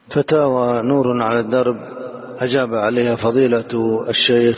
فتاوى نور على الدرب أجاب عليها فضيلة الشيخ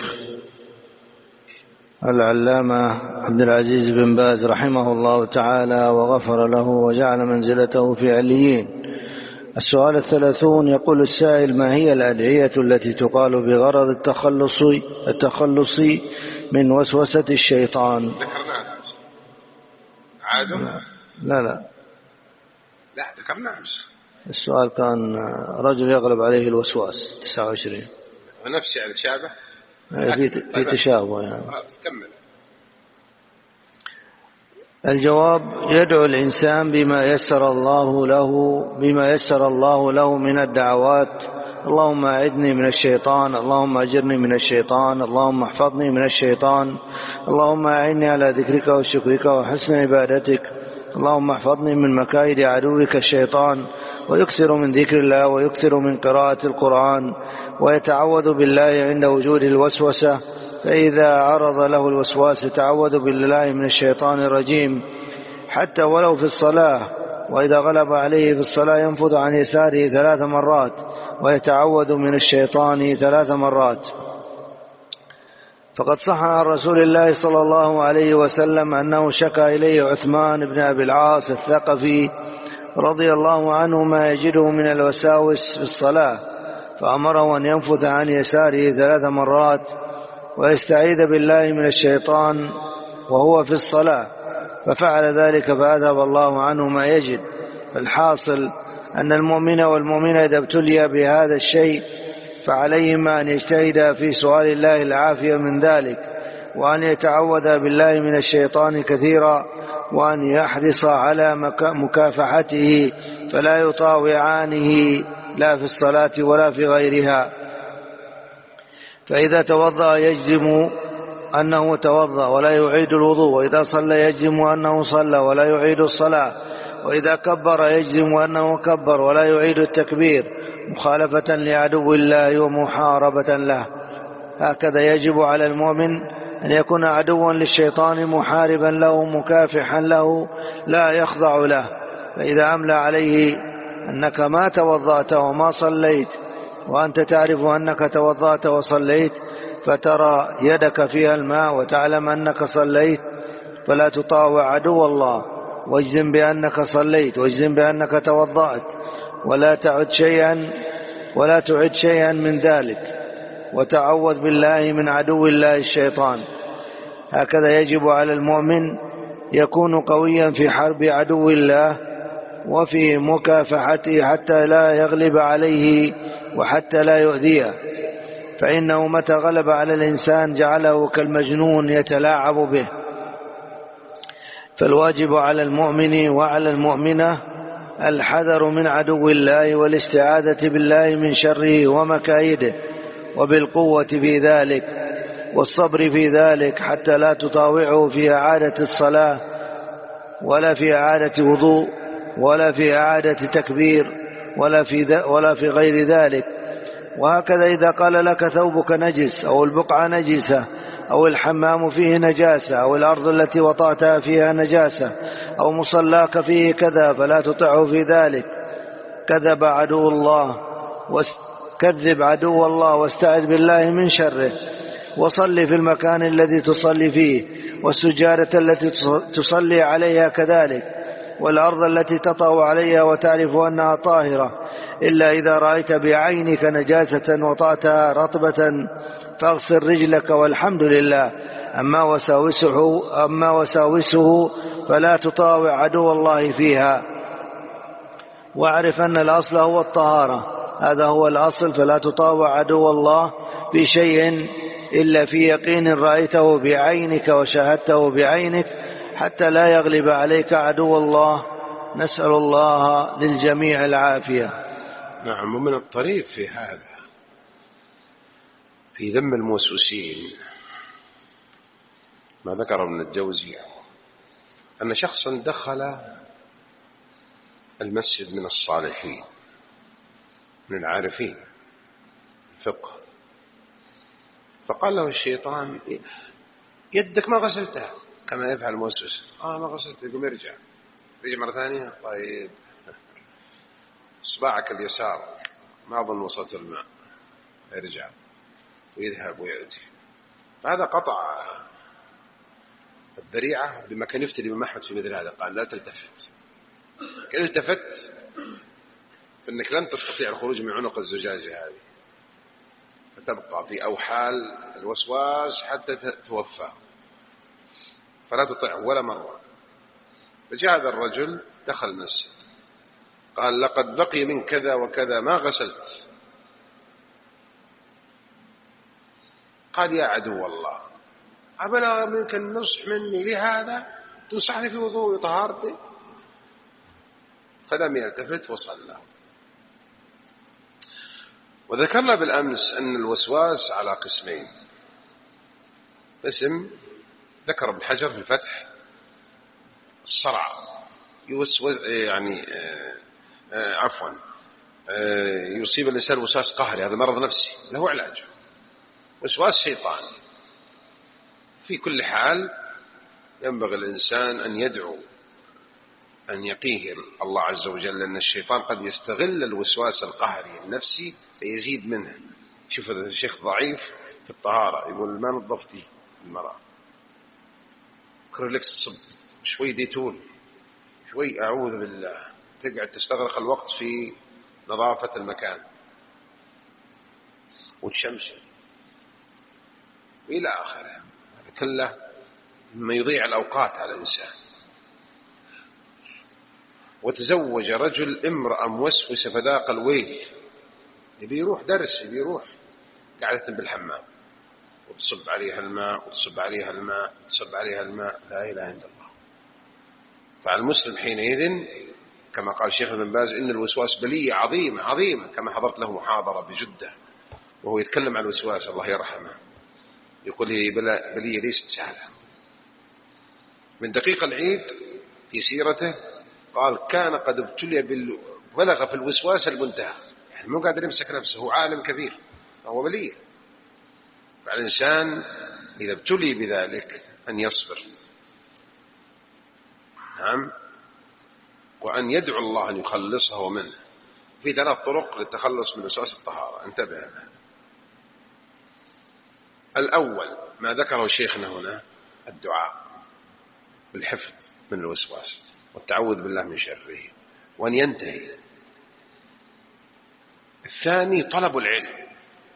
العلامة عبد العزيز بن باز رحمه الله تعالى وغفر له وجعل منزلته في عليين. السؤال 30 يقول السائل: ما هي الأدعية التي تقال بغرض التخلص من وسوسة الشيطان؟ ذكرناها عادم؟ لا ذكرناها. السؤال كان رجل يغلب عليه الوسواس 29 ونفسي على شابه في تشابه يعني. كمل. الجواب: يدعو الإنسان بما يسر الله له من الدعوات: اللهم أعذني من الشيطان، اللهم أجرني من الشيطان، اللهم احفظني من الشيطان، اللهم أعني على ذكرك وشكرك وحسن عبادتك، اللهم احفظني من مكائد عدوك الشيطان. ويكثر من ذكر الله ويكثر من قراءة القرآن، ويتعوذ بالله عند وجود الوسوسة، فإذا عرض له الوسواس تعوذ بالله من الشيطان الرجيم حتى ولو في الصلاة. وإذا غلب عليه في الصلاة ينفض عن يساره 3 مرات ويتعوذ من الشيطان 3 مرات. فقد صح عن رسول الله صلى الله عليه وسلم أنه شكى إليه عثمان بن أبي العاص الثقفي رضي الله عنه ما يجده من الوساوس في الصلاة، فأمره أن ينفث عن يساره 3 مرات ويستعيذ بالله من الشيطان وهو في الصلاة، ففعل ذلك فأذهب الله عنه ما يجد. فالحاصل أن المؤمن والمؤمنة إذا ابتلي بهذا الشيء فعليهما أن يجتهد في سؤال الله العافية من ذلك، وأن يتعوذ بالله من الشيطان كثيرا، وأن يحرص على مكافحته فلا يطاوعانه لا في الصلاة ولا في غيرها. فإذا توضأ يجزم أنه توضأ ولا يعيد الوضوء، وإذا صلى يجزم أنه صلى ولا يعيد الصلاة، وإذا كبر يجزم أنه كبر ولا يعيد التكبير، مخالفة لعدو الله ومحاربة له. هكذا يجب على المؤمن أن يكون عدوا للشيطان محاربا له مكافحا له لا يخضع له. فإذا أملى عليه أنك ما توضأت وما صليت وأنت تعرف أنك توضأت وصليت، فترى يدك فيها الماء وتعلم أنك صليت، فلا تطاوع عدو الله، واجزم بأنك صليت واجزم بأنك توضأت، ولا تعد شيئا من ذلك، وتعوذ بالله من عدو الله الشيطان. هكذا يجب على المؤمن يكون قويا في حرب عدو الله وفي مكافحته حتى لا يغلب عليه وحتى لا يؤذيه، فإنه متى غلب على الإنسان جعله كالمجنون يتلاعب به. فالواجب على المؤمن وعلى المؤمنة الحذر من عدو الله والاستعاذة بالله من شره ومكايده، وبالقوة في ذلك والصبر في ذلك حتى لا تطاوعه في إعادة الصلاة ولا في إعادة وضوء ولا في إعادة تكبير ولا في غير ذلك. وهكذا إذا قال لك ثوبك نجس أو البقعة نجسة أو الحمام فيه نجاسة أو الأرض التي وطأتها فيها نجاسة أو مصلاك فيه كذا، فلا تطعه في ذلك. كذب عدو الله واستعذ بالله من شره، وصلي في المكان الذي تصلي فيه، والسجارة التي تصلي عليها كذلك، والأرض التي تطأ عليها وتعرف أنها طاهرة، إلا إذا رأيت بعينك نجاسة وطأتها رطبة فاغسل رجلك والحمد لله. أما وساوسه فلا تطاوع عدو الله فيها، واعرف أن الأصل هو الطهارة، هذا هو الأصل. فلا تطاوع عدو الله في شيء إلا في يقين رأيته بعينك وشاهدته بعينك، حتى لا يغلب عليك عدو الله. نسأل الله للجميع العافية. نعم. ومن الطريف في هذا في ذم الموسوسين ما ذكر ابن الجوزي أن شخصا دخل المسجد من الصالحين من العارفين الفقه، فقال له الشيطان: يدك ما غسلتها، كما يفعل الموسوس. ما غسلت. يقوم يرجع مرة ثانية. طيب، إصبعك اليسار ما أظن وصلت الماء، يرجع ويذهب ويأتي. فهذا قطع الذريعة بما كان يفتي الإمام أحمد في مثل هذا، قال لا تلتفت، إن التفت فإنك لن تستطيع الخروج من عنق الزجاجة هذه، فتبقى في أوحال الوسواس حتى توفى، فلا تطيع ولا مرة. فجاء هذا الرجل دخل المسجد قال لقد بقي من كذا وكذا ما غسلت. قال يا عدو الله أبلغ منك النصح مني لهذا تنصحني في وضوء طهارتي؟ فلم يلتفت وصلى. وذكرنا بالأمس أن الوسواس على قسمين. قسم ذكر ابن حجر في الفتح الصرع، يوسوس يعني يصيب الإنسان وسواس قهري، هذا مرض نفسي له علاج، وسواس شيطاني. في كل حال ينبغي الإنسان أن يدعو أن يقيه الله عز وجل، لأن الشيطان قد يستغل الوسواس القهري النفسي فيزيد منه. شوف الشيخ ضعيف في الطهارة يقول ما نظفتي المرأة، كرولكس الصب، شوي ديتول، شوي أعوذ بالله، تقعد تستغرق الوقت في نظافة المكان وتشمشم وإلى آخره. كله مما يضيع الأوقات على الإنسان. وتزوج رجل امرأة موسوسة فذاق الويل، يبي يروح درس، يبي يروح قاعدة بالحمام وتصب عليها الماء وتصب عليها الماء وتصب عليها الماء، لا إله إلا الله. فالمسلم حينئذ كما قال الشيخ ابن باز إن الوسواس بلية عظيمة عظيمة، كما حضرت له محاضرة بجدة وهو يتكلم عن الوسواس الله يرحمه، يقول هي بلية ليست سهلة. من دقيق العيد في سيرته قال كان قد ابتلي بلغ في الوسواس المنتهى، يعني مو قادر يمسك نفسه، هو عالم كبير هو بلية. فالإنسان إذا ابتلي بذلك أن يصبر، نعم، وأن يدعو الله أن يخلصه منه. في 3 طرق للتخلص من وسواس الطهارة، انتبه لها. الأول ما ذكره شيخنا هنا الدعاء بالحفظ من الوسواس والتعوذ بالله من شره وأن ينتهي. الثاني طلب العلم،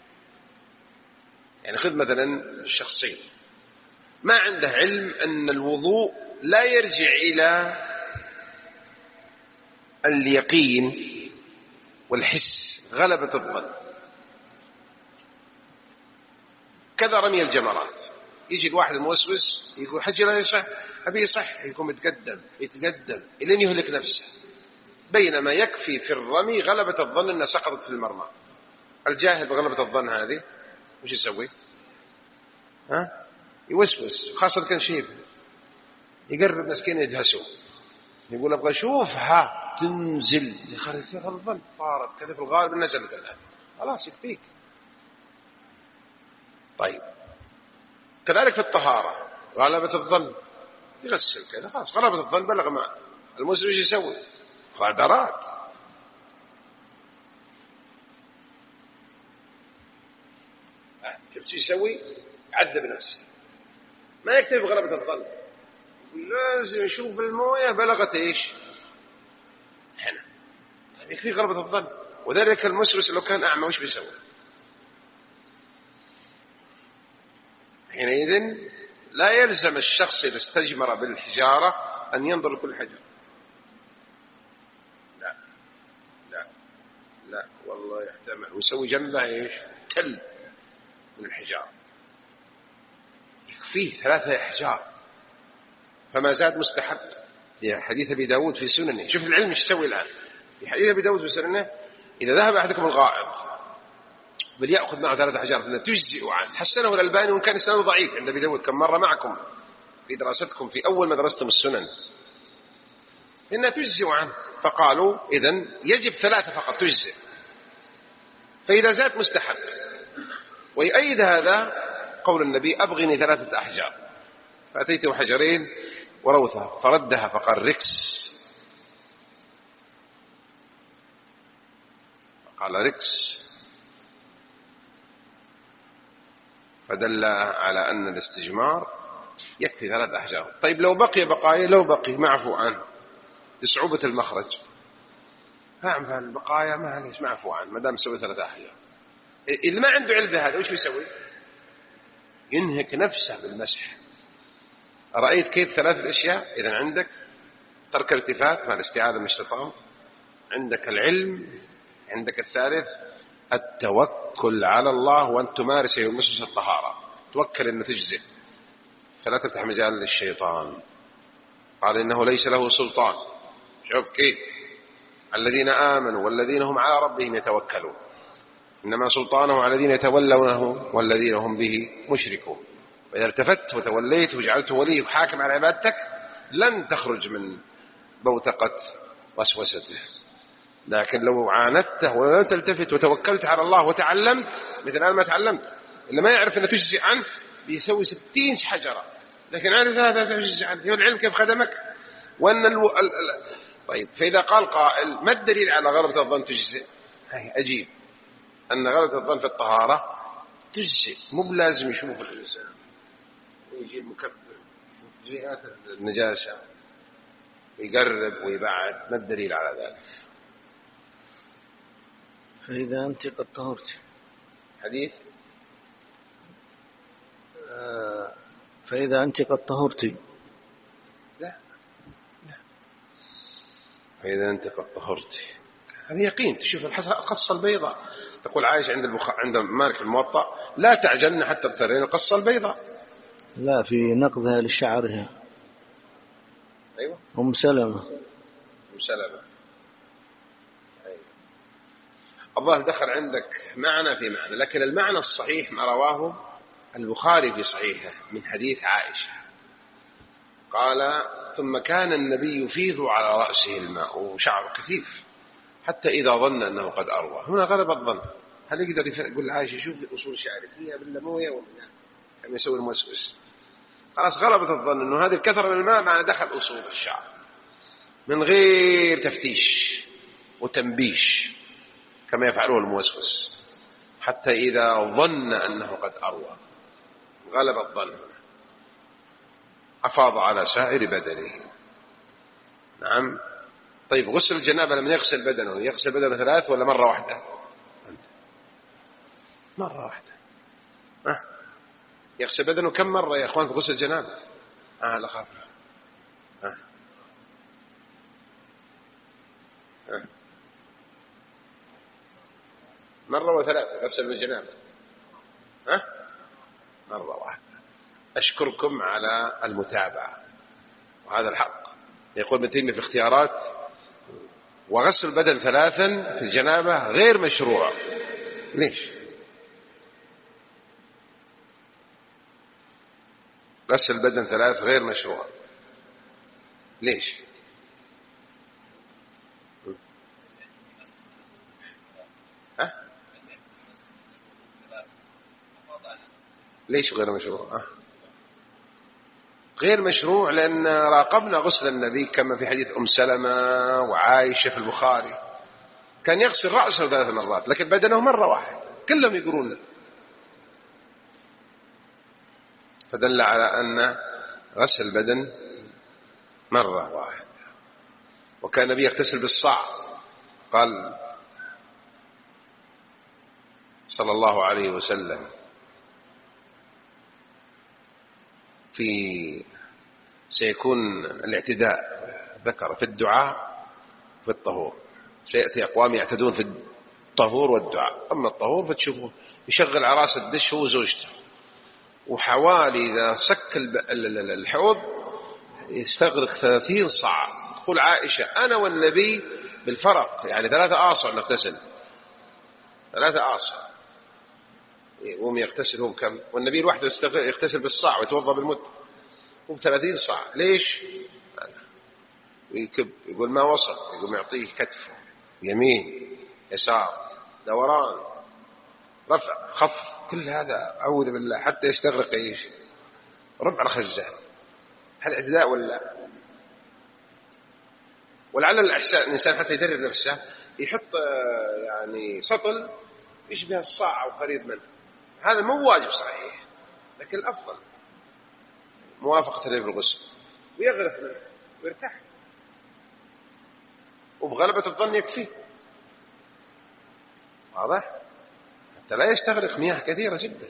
يعني خذ مثلا الشخصين ما عنده علم أن الوضوء لا يرجع إلى اليقين والحس، غلبة الظن، كذا رمي الجمرات. يجي الواحد الموسوس يقول حجي لا يصح، أبي يصح، يقوم يتقدم إلين يهلك نفسه، بينما يكفي في الرمي غلبة الظن أنها سقطت في المرمى. الجاهل بغلبة الظن هذه وش يسوي؟ يوسوس، خاصة كان شيء يقرب مسكين يدهسه، يقول أبغى أشوفها تنزل، يخلي فيها الظن طارت كذا، في الغالب نزلت الآن، خلاص يكفيك. طيب كذلك في الطهارة غلبة الظن، يغسل كذا خلاص، غلبة الظن بلغ ما المسلم ايش يسوي؟ غادرات. شفت يسوي؟ عذب نفسه، ما يكتفي بغلبة الظن، لازم يشوف المويه بلغت ايش؟ هنا. طيب يكفي غلبة الظن. وذلك المسرس لو كان أعمى وش بيسوي؟ حينئذ لا يلزم الشخص إذا استجمر بالحجارة أن ينظر لكل حجر، لا لا لا والله يحتمل، ويسوي جنبه ايش؟ تل من الحجارة، يكفيه 3 أحجار فما زاد مستحب. في حديث أبي داود في سننه، شوف العلم ايش يسوي الآن. في حديث أبي داود في سننه إذا ذهب أحدكم الغائط بل يأخذ معه 3 أحجار فإنها تجزئ عنه. حسنه الألباني وإن كان إسناده ضعيف عند أبي داود، كم مرة معكم في دراستكم في أول ما درستم السنن، إنها تجزئ عنه. فقالوا إذن يجب 3 فقط تجزئ، فإذا زاد مستحب. ويؤيد هذا قول النبي أبغني 3 أحجار، فأتيته حجرين وروثة فردها فقال ركس، قال ركس، فدل على أن الاستجمار يكفي 3 أحجار. طيب لو بقي بقايا، لو بقي معفو عنه لصعوبة المخرج، البقايا معليش معفو عنه ما دام سوي 3 أحجار. اللي ما عنده علم بهذا وش يسوي؟ ينهك نفسه بالمسح. رأيت كيف 3 أشياء؟ إذن عندك ترك الالتفات مع الاستعاذة من الشيطان، عندك العلم، عندك الثالث التوكل على الله، وأن تمارس مسس الطهارة، توكل أنه تجزئ، فلا تفتح مجال للشيطان. قال إنه ليس له سلطان. شوف كيف الذين آمنوا والذين هم على ربهم يتوكلون، إنما سلطانه على الذين يتولونه والذين هم به مشركون. وإذا التفت وتوليت وجعلت ولي حاكم على عبادتك لن تخرج من بوتقة وسوسته. لكن لو عاندته ولم تلتفت وتوكلت على الله وتعلمت، مثل أنا ما تعلمت، اللي ما يعرف أنه تجزي عنه بيسوي 60 حجرة، لكن عارف هذا تجزي عنه. العلم كيف خدمك؟ وأن طيب، فإذا قال قائل ما الدليل على غلبة الظن تجزي؟ أجيب أن غلبة الظن في الطهارة تجزي، مو بلازم يشوف الإنسان ويجيب مكبر جهات النجاسة ويقرب ويبعد. ما الدليل على ذلك؟ فإذا أنت قد طهرت، حديث فإذا أنت قد طهرت، لا فإذا أنت قد طهرت هذا يقين. تشوف القصة البيضاء، تقول عائشة عند مالك الموطأ لا تعجلن حتى ترين القصة البيضاء. لا، في نقضها لشعرها. أيوة، أم سلمة. أيوة. الظاهر دخل عندك معنى في معنى، لكن المعنى الصحيح ما رواه البخاري في صحيحه من حديث عائشة قال ثم كان النبي يفيض على رأسه الماء وشعره كثيف حتى إذا ظن أنه قد أروى. هنا غلب الظن. هل يقدر يقول لعائشة شوف أصول شعري فيها باللموية ولا كم يسوي الموسوس؟ خلاص غلبت الظن أنه هذه الكثرة من الماء مع دخل أصول الشعر من غير تفتيش وتنبيش كما يفعله الموسوس، حتى إذا ظن أنه قد أروى. غلب الظن، أفاض على سائر بدنه. نعم. طيب غسل الجنابة لما يغسل بدنه، يغسل بدنه 3 ولا مرة واحدة؟ مرة واحدة. يغسل بدنه كم مرة يا أخوان في غسل الجنابة؟ لا خاف. مرة و3 غسل الجنابة؟ مرة واحدة. أشكركم على المتابعة، وهذا الحق. يقول ابن تيمية في اختيارات وغسل البدن 3 في الجنابة غير مشروع. ليش؟ غسل البدن 3 غير مشروع. ليش؟ ليش غير مشروع؟ غير مشروع لأن راقبنا غسل النبي كما في حديث أم سلمة وعائشة في البخاري، كان يغسل رأسه 3 مرات لكن بدنه مرة واحدة، كلهم يقولون. فدل على أن غسل البدن مرة واحدة. وكان النبي يغتسل بالصاع، قال صلى الله عليه وسلم سيكون الاعتداء، ذكر في الدعاء في الطهور، سيأتي أقوام يعتدون في الطهور والدعاء. أما الطهور فتشوفه يشغل على راس الدش هو وزوجته، وحوالي إذا سك الحوض يستغرق 30 صاع. تقول عائشة أنا والنبي بالفرق يعني 3 آصع نغتسل، 3 آصع يقوم يغتسل هو بكم، والنبي لوحده يغتسل بالصاع ويتوضا بالمد هو ب30 صاع. ليش؟ ويكب يقول ما وصل، يقوم يعطيه كتفه يمين يسار دوران رفع خف، كل هذا أعوذ بالله حتى يستغرق ايش؟ ربع الخزان. هل اعتداء ولا؟ ولعل الإنسان حتى يدرب نفسه يحط يعني سطل يشبه الصاع أو قريب منه، هذا مو واجب صحيح، لكن الأفضل موافقة النبي بالغسل، ويغرف منه ويرتاح، وبغلبة الظن يكفيه. واضح؟ حتى لا يستغرق مياه كثيرة جدا.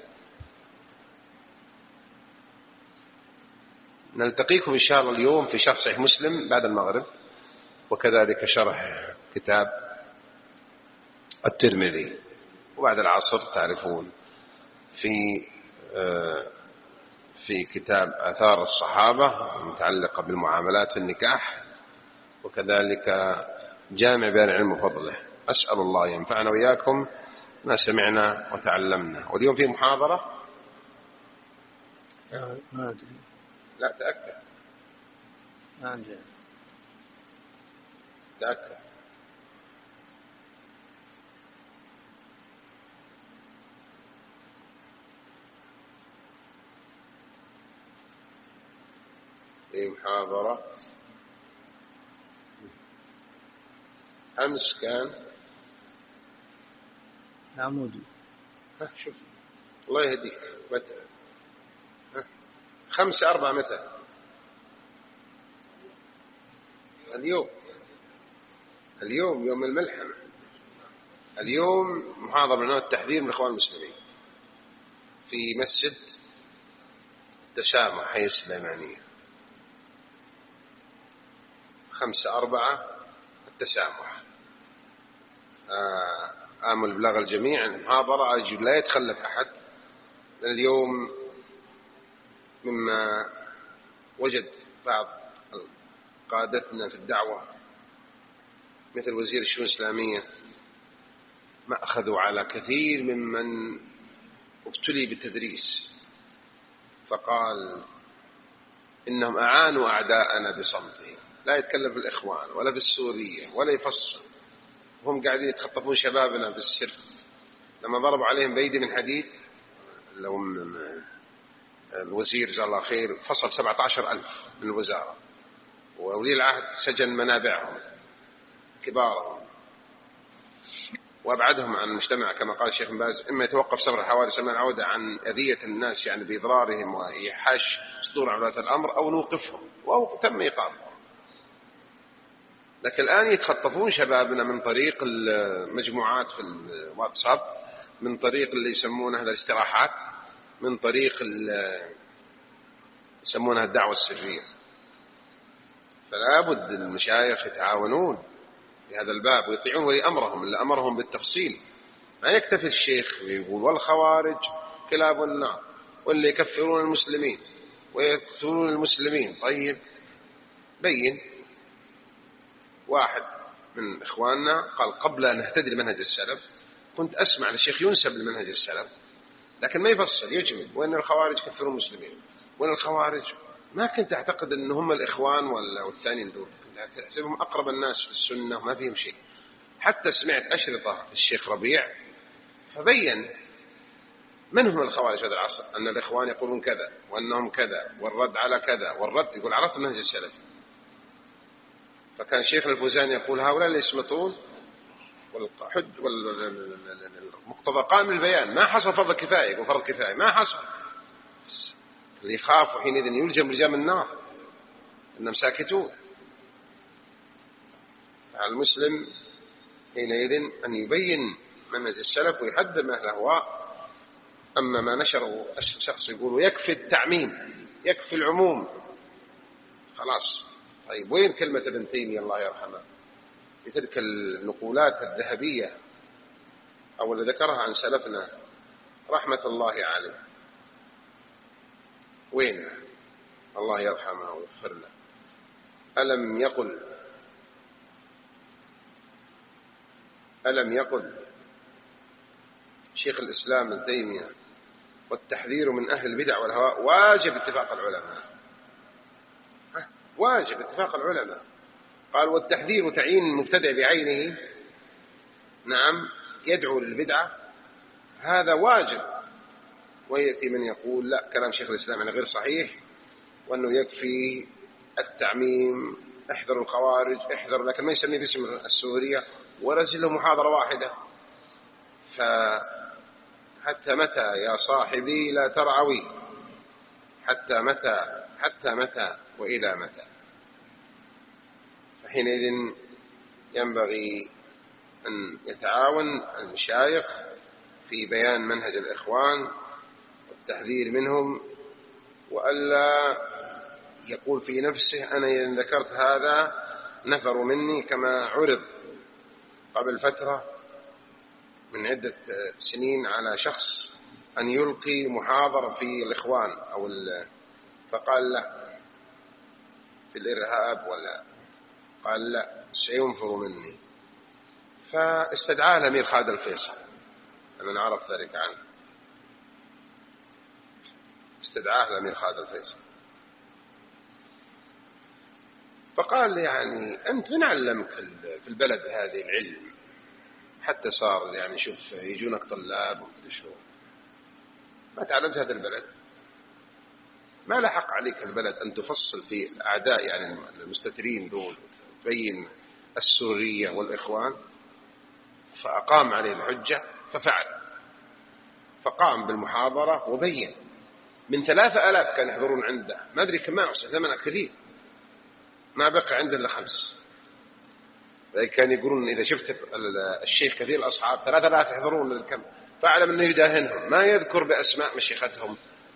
نلتقيكم إن شاء الله اليوم في شرح صحيح مسلم بعد المغرب، وكذلك شرح كتاب الترمذي، وبعد العصر تعرفون في كتاب آثار الصحابة المتعلقة بالمعاملات في النكاح، وكذلك جامع بيان العلم وفضله. أسأل الله ينفعنا وإياكم ما سمعنا وتعلمنا. واليوم في محاضرة ما أدري، لا تأكد، ما عندي، تأكد. في محاضرة أمس كان عمودي. شوف الله يهديك، متى 5/4 متى؟ اليوم يوم الملحمة. اليوم محاضرة بعنوان التحذير من الإخوان المسلمين في مسجد تسامح حي السليمانية. 5/4 التسامح. آمل بلاغ الجميع عن المحاضرة، أجب لا يتخلف أحد. اليوم مما وجد بعض قادتنا في الدعوة مثل وزير الشؤون الإسلامية ما أخذوا على كثير ممن ابتلي بالتدريس، فقال إنهم أعانوا أعداءنا بصمتهم، لا يتكلم في الإخوان ولا في السورية ولا يفصل، هم قاعدين يتخطفون شبابنا بالسر. لما ضربوا عليهم بأيدي من حديد، لهم الوزير جزاه الله خير فصل 17,000 من الوزارة، وولي العهد سجن منابعهم كبارهم وأبعدهم عن المجتمع كما قال الشيخ بن باز، إما يتوقف سفر الحوادث من العودة عن أذية الناس يعني بإضرارهم وإيحاش صدور ولاة الأمر، أو نوقفهم، أو تم إيقافهم. لكن الآن يتخطفون شبابنا من طريق المجموعات في الواتساب، من طريق اللي يسمونها الاستراحات، من طريق يسمونها الدعوة السرية. فلا بد المشايخ يتعاونون في هذا الباب ويطيعون ولي أمرهم اللي أمرهم بالتفصيل. ما يكتفي الشيخ ويقول والخوارج كلاب النار، واللي يكفرون المسلمين ويقتلون المسلمين. طيب بين. واحد من إخواننا قال قبل أن أهتدي لمنهج السلف كنت أسمع للشيخ ينسب لمنهج السلف لكن ما يفصل، يجمل وإن الخوارج كفروا المسلمين وإن الخوارج، ما كنت أعتقد أن هم الإخوان ولا والثانيين دول، كنت أحسبهم أقرب الناس في السنة وما فيهم شيء. حتى سمعت أشرطة الشيخ ربيع فبين من هم الخوارج هذا العصر، أن الإخوان يقولون كذا وأنهم كذا والرد على كذا، والرد يقول عرفت منهج السلف. فكان شيخ الفوزاني يقول هؤلاء اللي يسمطون والمقتضى قائم البيان، ما حصل فرض كفاية وفرض كفاية ما حصل، اللي يخافوا حينئذ يلجم لجام النار، إنهم ساكتون. على المسلم حينئذ أن يبين منهج السلف ويحذر من الأهواء. أما ما نشره شخص يقول يكفي التعميم يكفي العموم خلاص. طيب وين كلمة ابن تيمية الله يرحمه بتلك النقولات الذهبية أو اللي ذكرها عن سلفنا رحمة الله عليه؟ وين الله يرحمه ويغفر له؟ ألم يقل شيخ الإسلام ابن تيمية والتحذير من أهل البدع والهواء واجب اتفاق العلماء، واجب اتفاق العلماء. قال والتحذير تعيين المبتدع بعينه، نعم يدعو للبدعة، هذا واجب. ويأتي من يقول لا كلام شيخ الإسلام يعني غير صحيح وأنه يكفي التعميم، احذروا الخوارج احذروا، لكن ما يسميه باسم السورية ورسل له محاضرة واحدة. فحتى متى يا صاحبي لا ترعوي، حتى متى وإلى متى. فحينئذ ينبغي أن يتعاون المشايخ في بيان منهج الإخوان والتحذير منهم، وألا يقول في نفسه أنا إذا ذكرت هذا نفر مني، كما عرض قبل فترة من عدة سنين على شخص أن يلقي محاضرة في الإخوان فقال لا في الإرهاب، ولا قال لا سينفر مني. فاستدعاه الأمير خالد الفيصل، أنا نعرف ذلك عنه، استدعاه الأمير خالد الفيصل فقال يعني أنت من علمك في البلد هذه العلم حتى صار يعني شوف يجونك طلاب وكذا، شو ما تعلمت هذا البلد؟ ما لحق عليك البلد أن تفصل في الأعداء يعني المستترين دول، تبين السورية والإخوان؟ فأقام عليه الحجة ففعل، فقام بالمحاضرة وبين. من 3000 كانوا يحضرون عنده، ما أدري كم ثمنه كثير، ما بقى عنده إلا 5. كان يقولون إذا شفت الشيخ كثير الأصحاب 3000 يحضرون للكم، فاعلم أنه يداهنهم، ما يذكر بأسماء مشيختهم.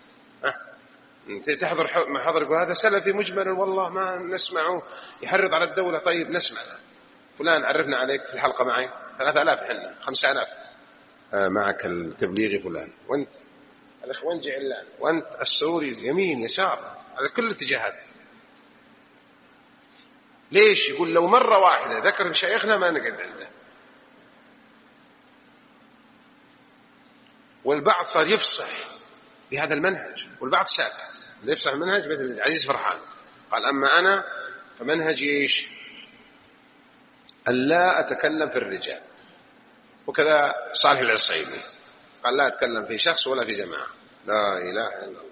تحضر محاضر يقول هذا سلفي مجمل والله ما نسمعه، يحرض على الدولة، طيب نسمع فلان عرفنا عليك في الحلقة معي 3000 حنا 5000 معك التبليغي فلان، وانت الإخوان جعلان، وانت السوري يمين يسار على كل الاتجاهات. ليش؟ يقول لو مرة واحدة ذكر شيخنا ما نقعد عنده. والبعض صار يفصح بهذا المنهج، والبعض ساكت. اللي يفصح المنهج مثل العزيز فرحان قال أما أنا فمنهجي إيش؟ ألا أتكلم في الرجال. وكذا صالح العصيبي قال لا أتكلم في شخص ولا في جماعة، لا إله إلا الله،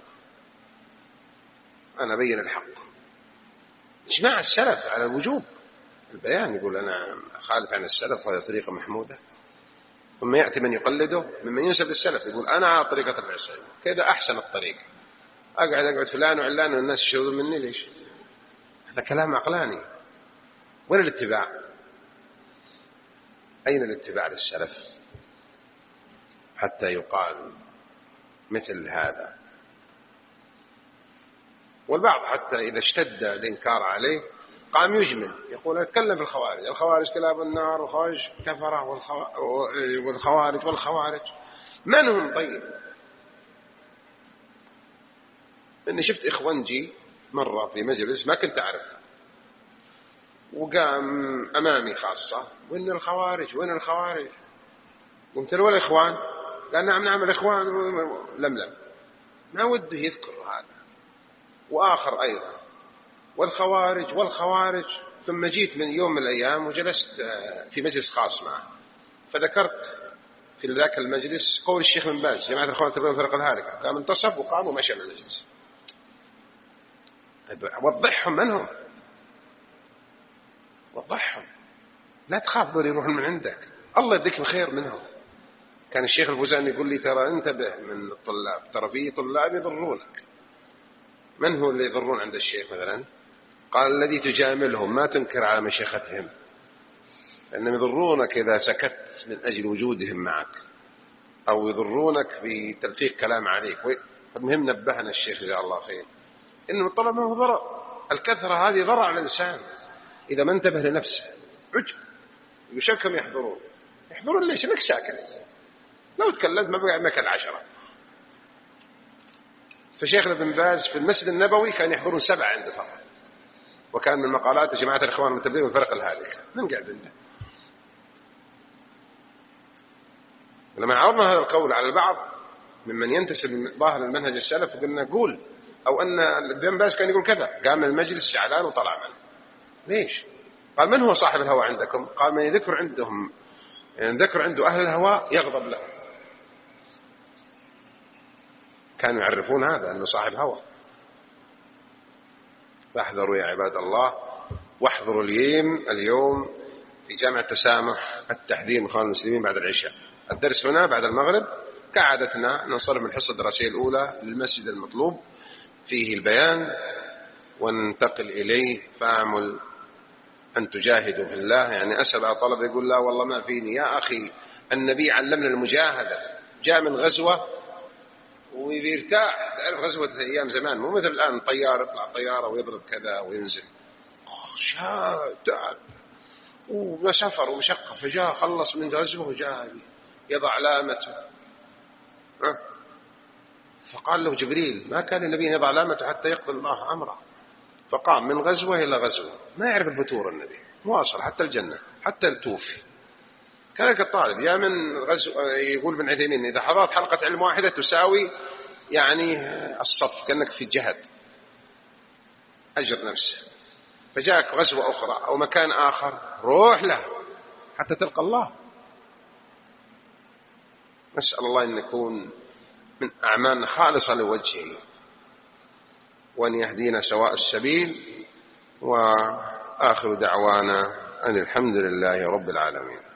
أنا بين الحق. إجماع السلف على الوجوب البيان، يقول أنا خالف عن السلف وهذه طريقة محمودة. ثم يأتي من يقلده ممن ينسب للسلف يقول أنا على طريقة العصيبي، كذا أحسن الطريقة. أقعد فلان وعلان والناس يشهدون مني، ليش؟ هذا كلام عقلاني. وين الاتباع؟ أين الاتباع للسلف حتى يقال مثل هذا؟ والبعض حتى إذا اشتد الإنكار عليه قام يجمل، يقول أتكلم في الخوارج كلاب النار، والخوارج كفرة، والخوارج من هم؟ طيب إني شفت إخوانجي مرة في مجلس ما كنت أعرف، وقام أمامي خاصة وإن الخوارج وإن الخوارج، قمت له والإخوان؟ قال نعم الإخوان، لملم ما وده يذكر هذا. وآخر أيضا والخوارج. ثم جيت من يوم من الأيام وجلست في مجلس خاص معه، فذكرت في ذاك المجلس قول الشيخ بن باز جماعة الإخوان تبين فرق الهالكة، قام انتصب وقام ومشى من المجلس. وضحهم منهم، وضحهم، لا تخاف دول يروحون من عندك، الله يديك الخير منهم. كان الشيخ الفوزاني يقول لي ترى انتبه من الطلاب، ترى في طلاب يضرونك. من هو اللي يضرون عند الشيخ مثلا؟ قال الذي تجاملهم ما تنكر على مشيختهم، لأنهم يضرونك إذا سكت من أجل وجودهم معك، أو يضرونك بتلفيق كلام عليك. المهم نبهنا الشيخ جزاه الله خير إنه الطلب هو ضرر، الكثرة هذه ضرر على الإنسان إذا ما انتبه لنفسه. عجب يشكم يحضرون ليش؟ انك ساكن، لو تكلمت ما بقى عندك 10. فشيخنا بن باز في المسجد النبوي كان يحضرون 7 عنده فقط، وكان من مقالات جماعة الإخوان المتبعين والفرق الهالكة. من قاعد عنده؟ ولما عرضنا هذا القول على البعض ممن ينتسب ظاهر المنهج السلف قلنا قول، أو أن ابن باز كان يقول كذا، قام من المجلس شعلان وطلع منه. ليش؟ قال من هو صاحب الهوى عندكم؟ قال من يذكر عندهم، يعني ذكر عنده أهل الهوى يغضب له. كانوا يعرفون هذا أنه صاحب هوى. فاحذروا يا عباد الله، واحذروا اليوم في جامع التسامح التحذير من إخوان المسلمين بعد العشاء. الدرس هنا بعد المغرب كعادتنا ننصرف من الحصة الدراسية الأولى للمسجد المطلوب فيه البيان وننتقل إليه. فاعمل أن تجاهدوا في الله. يعني أسأل على طلب يقول لا والله ما فيني. يا أخي النبي علمنا المجاهدة، جاء من غزوة ويرتاح. تعرف غزوة أيام زمان مو مثل الآن طيار يطلع طيارة ويضرب كذا وينزل. تعب وسفر ومشقة، فجاء خلص من غزوة وجاء يضع علامته. فقال له جبريل ما كان النبي يضع علامته حتى يقضي الله أمره. فقام من غزوة إلى غزوة، ما يعرف الفتور النبي، مواصل حتى الجنة حتى التوفي. كذلك الطالب يا من غزوة، يقول ابن عثيمين إذا حضرت حلقة علم واحدة تساوي يعني الصف، كأنك في جهد أجر نفسه. فجاءك غزوة أخرى أو مكان آخر روح له حتى تلقى الله. نسأل الله أن نكون من أعمالنا خالصة لوجهه وأن يهدينا سواء السبيل. وآخر دعوانا أن الحمد لله رب العالمين.